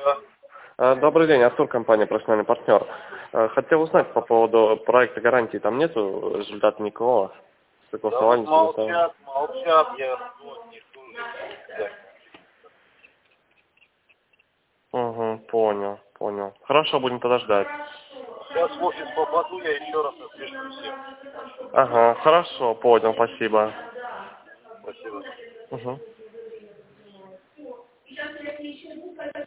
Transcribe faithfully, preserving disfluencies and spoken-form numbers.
Да. Э, Добрый день, Артур, компания «Профессиональный партнер». Э, Хотел узнать по поводу проекта гарантии. Там нету результата никакого? Да вот Согласовали, согласовали? молчат, молчат, я вот не слушаю. Да. Угу, понял, понял. Хорошо, будем тогда ждать. Сейчас в офис попаду, я еще раз отпишусь всем. Ага, хорошо, понял, спасибо. Спасибо. Угу.